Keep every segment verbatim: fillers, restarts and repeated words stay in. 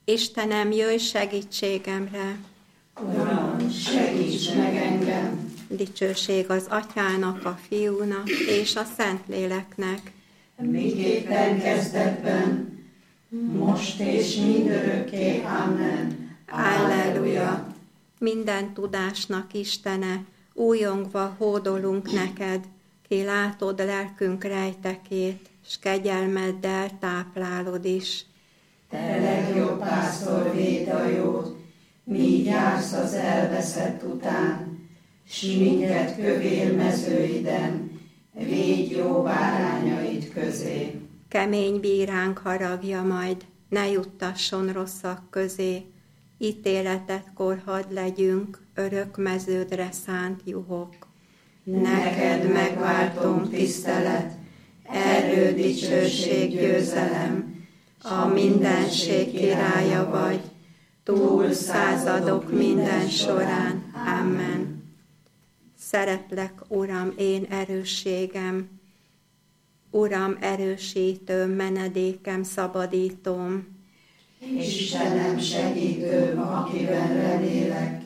Istenem, jöjj segítségemre! Uram, segíts meg engem! Dicsőség az Atyának, a Fiúnak és a Szentléleknek. Miképpen kezdetben, most és mindörökké. Amen. Alleluja! Minden tudásnak Istene, újongva hódolunk neked, ki látod lelkünk rejtekét, s kegyelmeddel táplálod is. Te legjobb pásztor, védd a jót, míg jársz az elveszett után, s minket kövér mezőiden, védj jó bárányaid közé. Kemény bíránk haragja majd, ne juttasson rosszak közé, ítéletetkor hadd legyünk, örök meződre szánt juhok. Neked megváltom tisztelet, erő, dicsőség, győzelem, a mindenség királya vagy, túl századok minden során. Amen. Szeretlek, Uram, én erősségem, Uram, erősítőm, menedékem, szabadítóm. Istenem, segítőm, akiben remélek,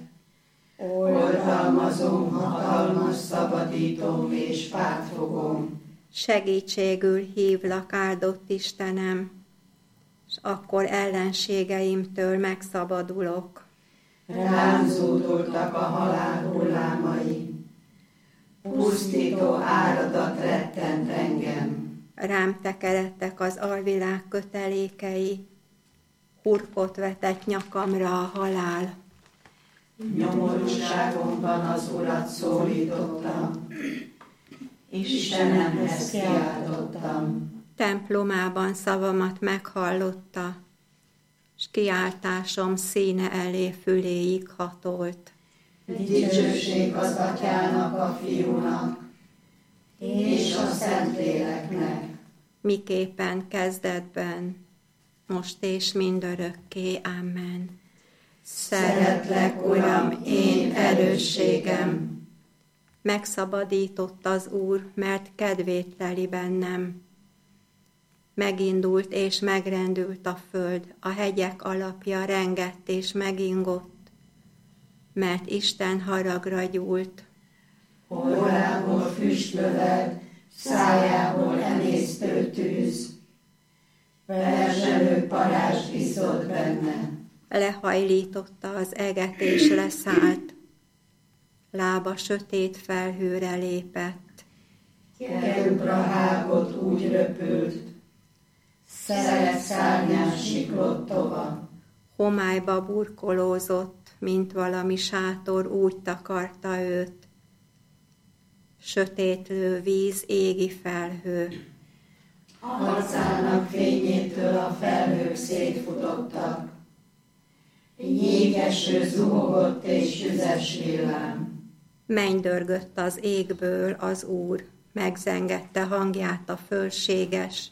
oltalmazom, hatalmas, szabadítom és pártfogom. Segítségül hívlak, áldott Istenem, s akkor ellenségeimtől megszabadulok. Rám zúdultak a halál hullámai, pusztító áradat rettent engem. Rám tekeredtek az alvilág kötelékei, hurkot vetett nyakamra a halál. Nyomorúságomban az Urat szólítottam, Istenemhez kiáltottam. Templomában szavamat meghallotta, s kiáltásom színe elé füléig hatolt. Dicsőség az Atyának, a Fiúnak, és a Szentléleknek. Miképpen kezdetben, most és mindörökké. Amen. Szeretlek, Uram, én erősségem. Megszabadított az Úr, mert kedvét leli bennem. Megindult és megrendült a föld, a hegyek alapja rengett és megingott, mert Isten haragra gyúlt. Orrából füst löved, szájából emésztő tűz, perzselő parázs izzad benne. Lehajlította az eget és leszállt, lába sötét felhőre lépett. Kerubra hágott úgy röpült, szelet szárnyán siklott tova. Homályba burkolózott, mint valami sátor, úgy takarta őt. Sötétlő víz, égi felhő. Arcának fényétől a felhők szétfutottak, jégeső zuhogott és tüzes villám. Mennydörgött az égből az Úr, megzengette hangját a fölséges.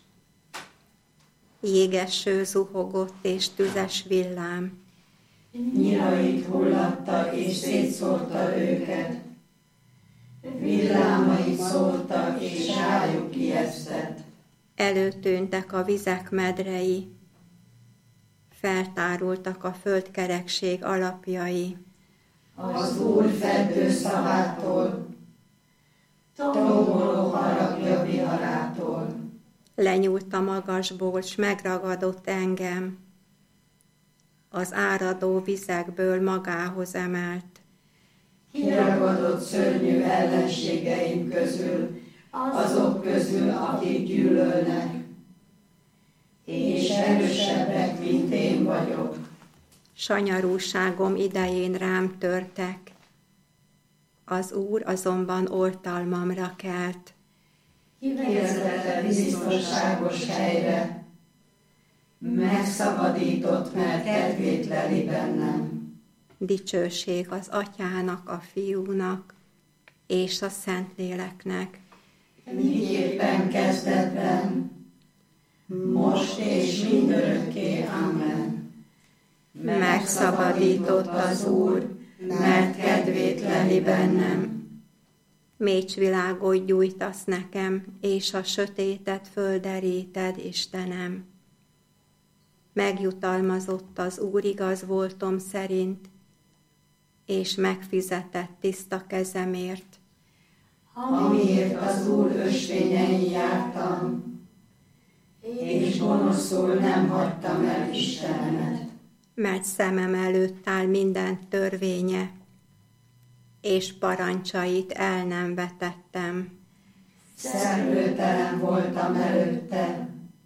Jégeső zuhogott és tüzes villám. Nyirait hullatta és szétszórta őket, villámait szórta és rájuk ijesztett. Előtűntek a vizek medrei, feltárultak a földkerekség alapjai. Az Úr feddő szavától, tomboló haragja viharától. Lenyúlt a magasból, s megragadott engem. Az áradó vizekből magához emelt. Kiragadott szörnyű ellenségeim közül, azok közül, akik gyűlölnek, és erősebbek, mint én vagyok. Sanyarúságom idején rám törtek, az Úr azonban oltalmamra kelt. Kivezetett biztonságos helyre, megszabadított, mert kedvét leli bennem. Dicsőség az Atyának, a Fiúnak és a Szentléleknek. Miképpen kezdetben, most és mindörökké. Amen. Megszabadított az Úr, mert kedvét leli bennem. Mécsvilágot gyújtasz nekem, és a sötétet földeríted, Istenem. Megjutalmazott az Úr igaz voltom szerint, és megfizetett tiszta kezemért. Amiért az Úr ösvényein jártam, és gonoszul nem hagytam el Istenemet. Mert szemem előtt áll minden törvénye, és parancsait el nem vetettem. Szemlőtelen voltam előtte,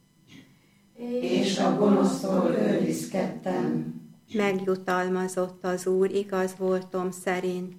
és a gonosztól őrizkedtem. Megjutalmazott az Úr igaz voltom szerint,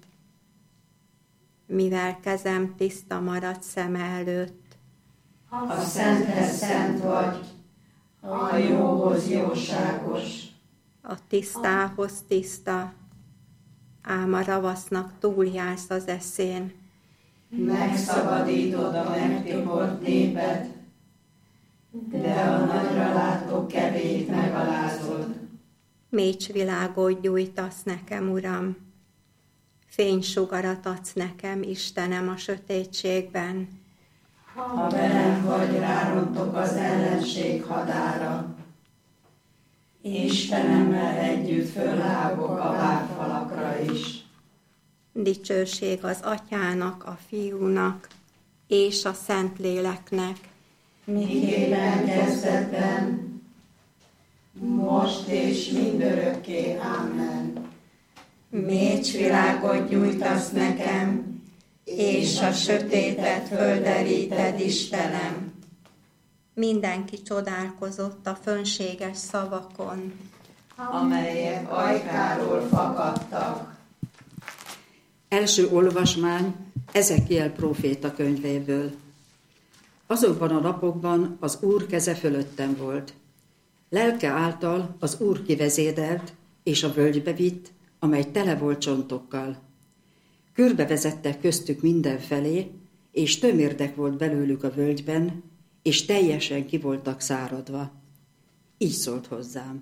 mivel kezem tiszta maradt szeme előtt. A szenthez szent vagy, a jóhoz jóságos. A tisztához tiszta, ám a ravasznak túljársz az eszén. Megszabadítod a megtibort népet, de a nagyra látó kevét megalázod. Mécsvilágot gyújtasz nekem, Uram, fénysugarat adsz nekem, Istenem, a sötétségben. Ha velem vagy, rárontok az ellenség hadára. Istenemmel együtt fölhágok a várfalakra is. Dicsőség az Atyának, a Fiúnak és a Szentléleknek. Miképpen kezdetben, most és mindörökké. Amen. Mécsvilágot gyújtasz nekem, és a sötétet földeríted, Istenem. Mindenki csodálkozott a fönséges szavakon, amelyek ajkáról fakadtak. Első olvasmány Ezekiel próféta könyvéből. Azokban a napokban az Úr keze fölöttem volt. Lelke által az Úr kivezédelt, és a völgybe vitt, amely tele volt csontokkal. Körbevezettek köztük mindenfelé, és tömérdek volt belőlük a völgyben, és teljesen ki voltak száradva. Így szólt hozzám.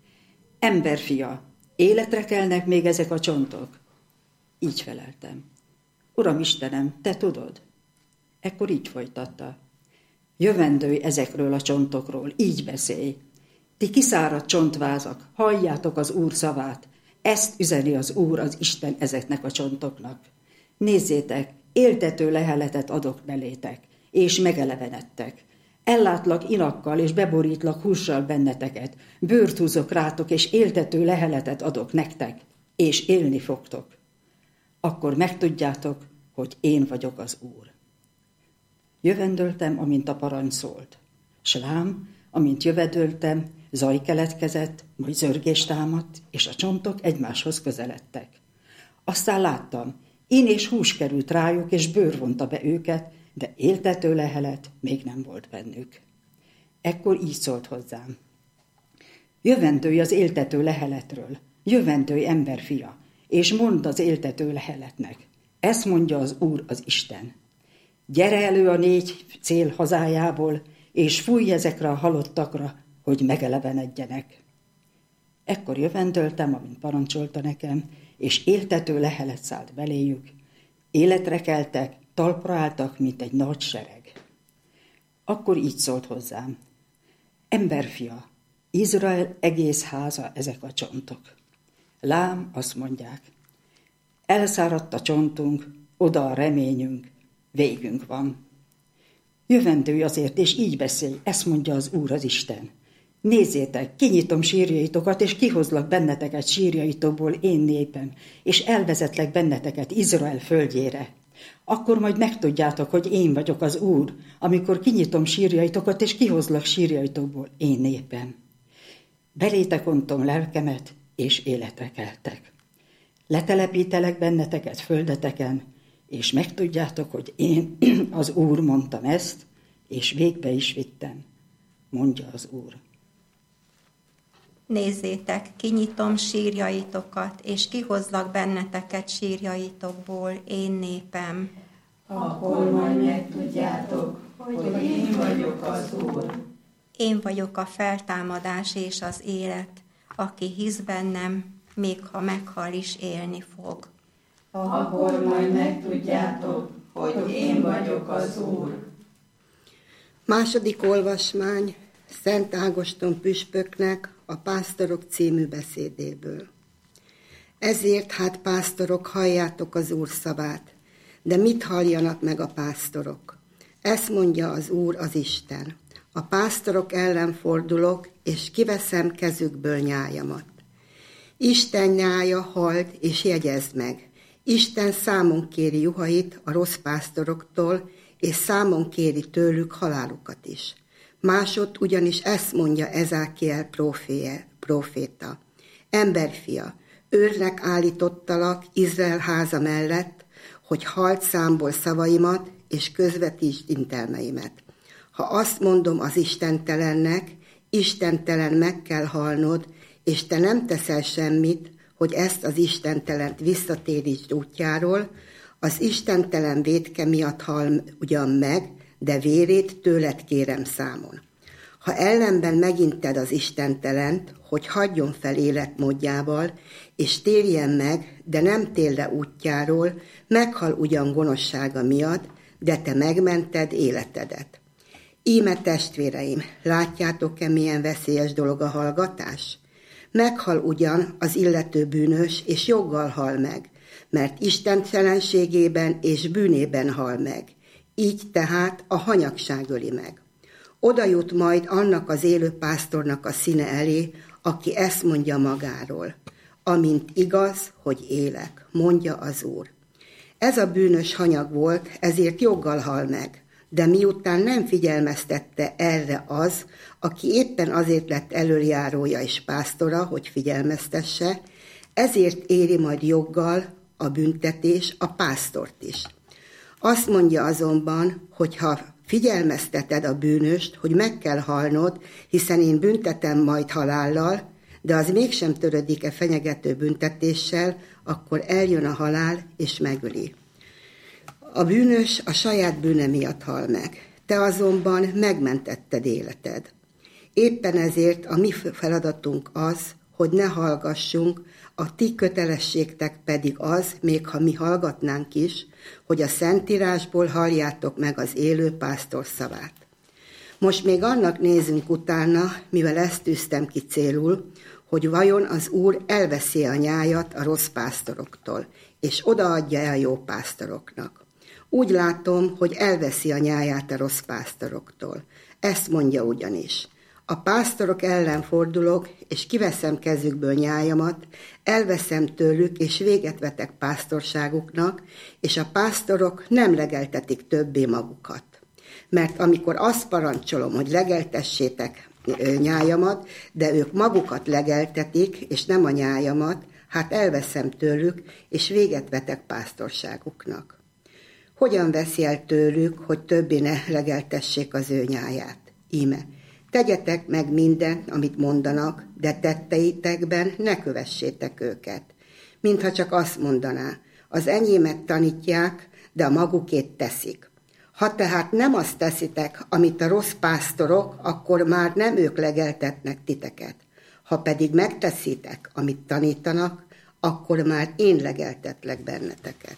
Emberfia, életre kelnek még ezek a csontok? Így feleltem. Uram Istenem, te tudod? Ekkor így folytatta. Jövendőj ezekről a csontokról, így beszélj. Ti kiszáradt csontvázak, halljátok az Úr szavát. Ezt üzeni az Úr, az Isten ezeknek a csontoknak. Nézzétek, éltető leheletet adok belétek, és megelevenedtek. Ellátlak inakkal, és beborítlak hússal benneteket. Bőrt húzok rátok, és éltető leheletet adok nektek, és élni fogtok. Akkor megtudjátok, hogy én vagyok az Úr. Jövendöltem, amint a parancs szólt. S lám, amint jövedöltem, zaj keletkezett, majd zörgés támadt, és a csontok egymáshoz közeledtek. Aztán láttam, ín és hús került rájuk, és bőr vonta be őket, de éltető lehelet még nem volt bennük. Ekkor így szólt hozzám. Jövendőj az éltető leheletről, jövendőj emberfia, és mondd az éltető leheletnek. Ezt mondja az Úr, az Isten. Gyere elő a négy cél hazájából, és fújj ezekre a halottakra, hogy megelevenedjenek. Ekkor jövendöltem, amint parancsolta nekem, és éltető lehelet szállt beléjük. Életre keltek, talpra álltak, mint egy nagy sereg. Akkor így szólt hozzám. Emberfia, Izrael egész háza ezek a csontok. Lám, azt mondják, elszáradt a csontunk, oda a reményünk, végünk van. Jövendőj azért, és így beszélj, ezt mondja az Úr, az Isten. Nézzétek, kinyitom sírjaitokat, és kihozlak benneteket sírjaitokból, én népem, és elvezetlek benneteket Izrael földjére. Akkor majd megtudjátok, hogy én vagyok az Úr, amikor kinyitom sírjaitokat, és kihozlak sírjaitokból, én népem. Belétek ontom lelkemet, és életre keltek. Letelepítelek benneteket földeteken, és megtudjátok, hogy én, az Úr, mondtam ezt, és végbe is vittem, mondja az Úr. Nézzétek, kinyitom sírjaitokat, és kihozlak benneteket sírjaitokból, én népem. Akkor majd megtudjátok, hogy én vagyok az Úr. Én vagyok a feltámadás és az élet, aki hisz bennem, még ha meghal is, élni fog. Akkor majd megtudjátok, hogy én vagyok az Úr. Második olvasmány Szent Ágoston püspöknek a Pásztorok című beszédéből. Ezért hát, pásztorok, halljátok az Úr szavát, de mit halljanak meg a pásztorok? Ezt mondja az Úr, az Isten. A pásztorok ellen fordulok, és kiveszem kezükből nyájamat. Isten nyája halld, és jegyezd meg. Isten számon kéri juhait a rossz pásztoroktól, és számon kéri tőlük halálukat is. Másod ugyanis ezt mondja Ezákiel próféta. Emberfia, őrnek állítottalak Izrael háza mellett, hogy halld számból szavaimat, és közvetítsd intelmeimet. Ha azt mondom az istentelennek, istentelen meg kell halnod, és te nem teszel semmit, hogy ezt az istentelent visszatérítsd útjáról, az istentelen vétke miatt hal ugyan meg, de vérét tőled kérem számon. Ha ellenben meginted az istentelent, hogy hagyjon fel életmódjával, és térjen meg, de nem tér le útjáról, meghal ugyan gonoszsága miatt, de te megmented életedet. Íme testvéreim, látjátok-e, milyen veszélyes dolog a hallgatás? Meghal ugyan az illető bűnös, és joggal hal meg, mert istentelenségében és bűnében hal meg. Így tehát a hanyagság öli meg. Oda jut majd annak az élő pásztornak a színe elé, aki ezt mondja magáról. Amint igaz, hogy élek, mondja az Úr. Ez a bűnös hanyag volt, ezért joggal hal meg, de miután nem figyelmeztette erre az, aki éppen azért lett elöljárója és pásztora, hogy figyelmeztesse, ezért éri majd joggal a büntetés a pásztort is. Azt mondja azonban, hogy ha figyelmezteted a bűnöst, hogy meg kell halnod, hiszen én büntetem majd halállal, de az mégsem törődik-e fenyegető büntetéssel, akkor eljön a halál és megöli. A bűnös a saját bűne miatt hal meg, te azonban megmentetted életed. Éppen ezért a mi feladatunk az, hogy ne hallgassunk, a ti kötelességtek pedig az, még ha mi hallgatnánk is, hogy a Szentírásból halljátok meg az élő pásztor szavát. Most még annak nézünk utána, mivel ezt tűztem ki célul, hogy vajon az Úr elveszi a nyájat a rossz pásztoroktól, és odaadja-e a jó pásztoroknak. Úgy látom, hogy elveszi a nyáját a rossz pásztoroktól. Ezt mondja ugyanis. A pásztorok ellen fordulok, és kiveszem kezükből nyájamat, elveszem tőlük, és véget vetek pásztorságuknak, és a pásztorok nem legeltetik többé magukat. Mert amikor azt parancsolom, hogy legeltessétek nyájamat, de ők magukat legeltetik, és nem a nyájamat, hát elveszem tőlük, és véget vetek pásztorságuknak. Hogyan veszi el tőlük, hogy többé ne legeltessék az ő nyáját? Íme, tegyetek meg mindent, amit mondanak, de tetteitekben ne kövessétek őket. Mintha csak azt mondaná, az enyémet tanítják, de a magukét teszik. Ha tehát nem azt teszitek, amit a rossz pásztorok, akkor már nem ők legeltetnek titeket. Ha pedig megteszitek, amit tanítanak, akkor már én legeltetlek benneteket.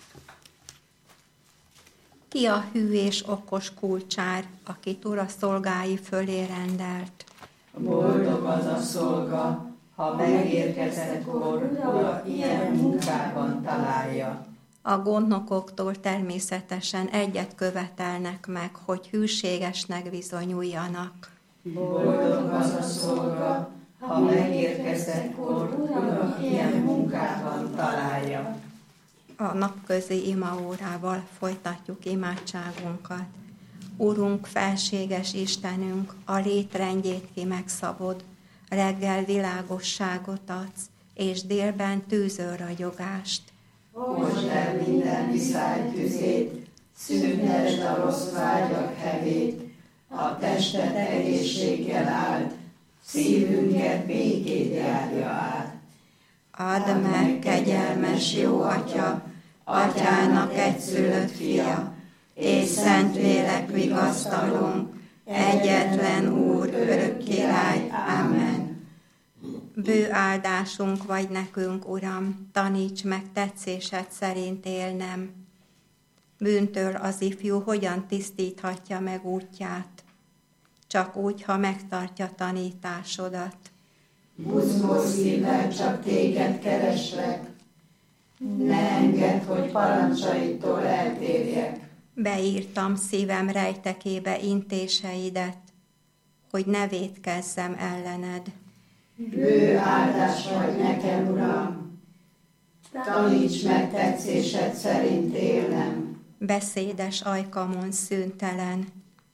Ki a hű és okos kulcsár, akit ura szolgái fölé rendelt? Boldog az a szolga, ha megérkezettkor ura ilyen munkában találja. A gondnokoktól természetesen egyet követelnek meg, hogy hűségesnek bizonyuljanak. Boldog az a szolga, ha megérkezettkor ura ilyen munkában találja. A napközi imaórával folytatjuk imádságunkat. Urunk, felséges Istenünk, a létrendjét ki megszabod, reggel világosságot adsz, és délben tűző ragyogást. Hozd el minden viszály tüzét, szüntesd a rossz vágyak hevét, a testet egészséggel áld, szívünket békét járja át. Add meg, kegyelmes jó Atya, Atyának egyszülött fia, és Szentlélek vigasztalunk, egyetlen Úr, örök király. Amen. Bő áldásunk vagy nekünk, Uram, taníts meg tetszésed szerint élnem. Bűntől az ifjú hogyan tisztíthatja meg útját? Csak úgy, ha megtartja tanításodat. buzgó szívvel csak téged kereslek, ne engedd, hogy parancsaidtól eltérjek. Beírtam szívem rejtekébe intéseidet, hogy ne vétkezzem ellened. Bő áldás vagy nekem, Uram, taníts meg tetszésed szerint élnem. Beszédes ajkamon szüntelen,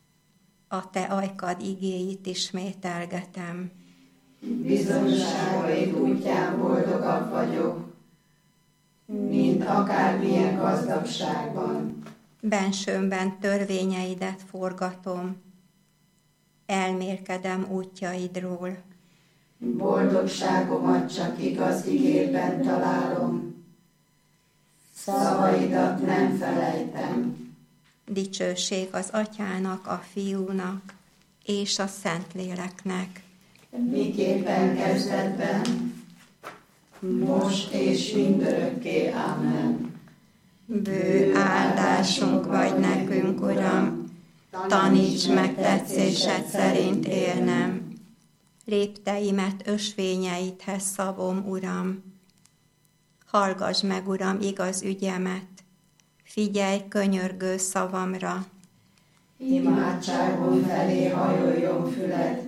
a te ajkad igéit ismételgetem. Bizonyságaid útján boldogabb vagyok, mint akármilyen gazdagságban. Bensőmben törvényeidet forgatom, elmélkedem útjaidról. Boldogságomat csak igaz igében találom, szavaidat nem felejtem. Dicsőség az Atyának, a Fiúnak és a Szentléleknek. Miképpen kezdetben, most és mindörökké. Amen. Bő áldásunk vagy nekünk, Uram, taníts meg tetszésed szerint élnem. Lépteimet ösvényeidhez szabom, Uram. Hallgass meg, Uram, igaz ügyemet, figyelj könyörgő szavamra. Imádságom felé hajoljon füled,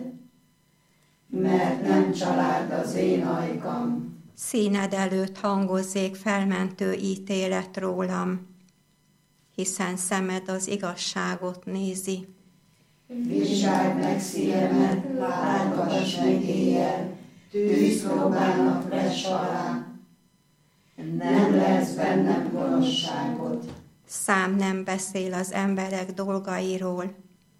mert nem család az én ajkam. Színed előtt hangozzék felmentő ítélet rólam, hiszen szemed az igazságot nézi. Vizsgáld meg szívemet, látogass meg éjjel, tűzpróbának vess alá. Nem lesz bennem gonoszságot. Szám nem beszél az emberek dolgairól.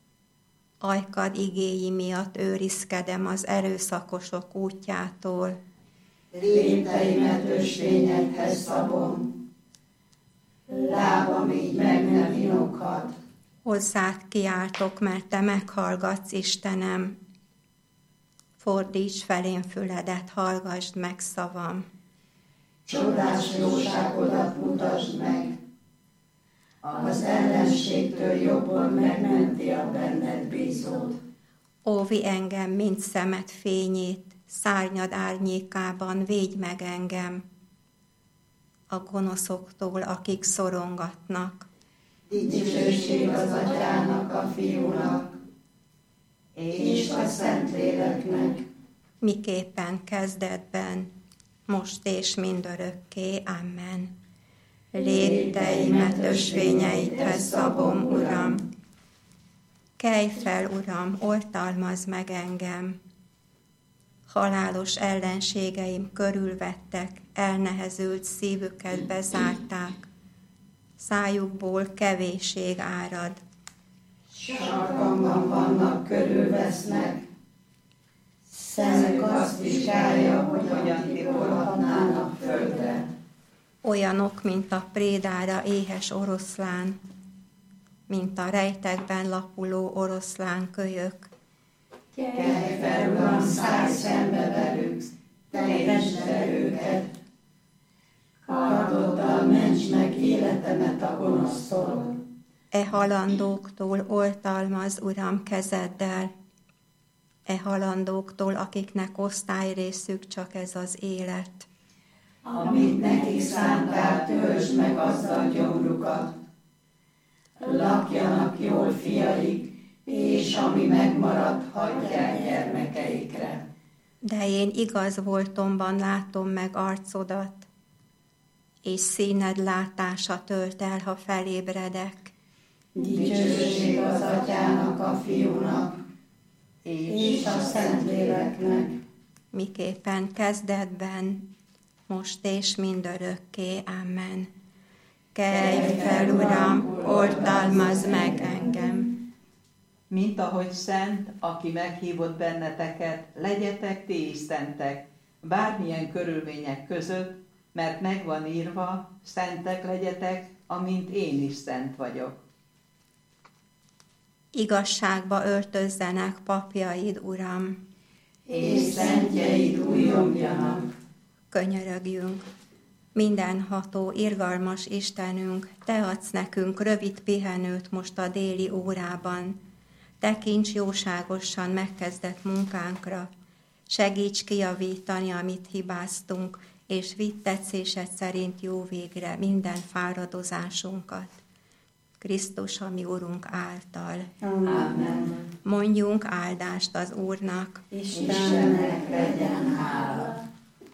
Ajkad igéi miatt őrizkedem az erőszakosok útjától. Lépteimet ösvényedhez szabom, lábam így meg nem inokhat. Hozzád kiáltok, mert te meghallgatsz, Istenem. Fordíts felém füledet, hallgassd meg szavam. Csodás jóságodat mutasd meg, az ellenségtől jobban megmenti a benned bízót. Óvi engem, mint szemed fényét, szárnyad árnyékában védj meg engem a gonoszoktól, akik szorongatnak. Dicsőség az Atyának, a Fiúnak és a Szentléleknek. Miképpen kezdetben, most és mindörökké. Amen. Lépteimet ösvényeidhez szabom, Uram. Kelj fel, Uram, oltalmazz meg engem. Halálos ellenségeim körülvettek, elnehezült szívüket bezárták. Szájukból kevésség árad. Sarkamban vannak, körülvesznek, szemük azt vizsgálja, hogy hogyan tiporhatnának földre. Olyanok, mint a prédára éhes oroszlán, mint a rejtekben lapuló oroszlán kölyök. Kelj fel, Uram, szállj szembe velük, teljesd el őket. Kardoddal ments meg életemet a gonosztól. E halandóktól oltalmaz, Uram, kezeddel, e halandóktól, akiknek osztályrészük csak ez az élet. Amit nekik szántál, töltsd meg azzal gyomrukat. Lakjanak jól fiaik, és ami megmaradt, hagyják gyermekeikre. De én igaz voltomban látom meg arcodat, és színed látása tölt el, ha felébredek. Dicsőség az Atyának, a Fiúnak és a Szentléleknek. Miképpen kezdetben, most és mindörökké. Amen. Kelj fel, Uram, oltalmazz meg engem. Mint ahogy szent, aki meghívott benneteket, legyetek ti is szentek, bármilyen körülmények között, mert megvan írva, szentek legyetek, amint én is szent vagyok. Igazságba öltözzenek papjaid, Uram, és szentjeid újjongjanak. Könyörögjünk. Mindenható, irgalmas Istenünk, te adsz nekünk rövid pihenőt most a déli órában. Tekints jóságosan megkezdett munkánkra, Segíts kijavítani, amit hibáztunk, és vidd tetszésed szerint jó végre minden fáradozásunkat. Krisztus, a mi Urunk által. Amen. Mondjunk áldást az Úrnak. Istennek legyen hála.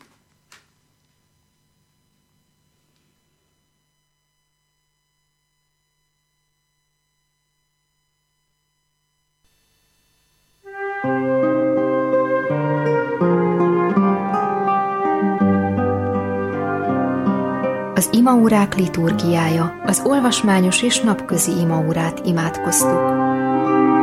Az imaórák liturgiája, az olvasmányos és napközi imaórát imádkoztuk.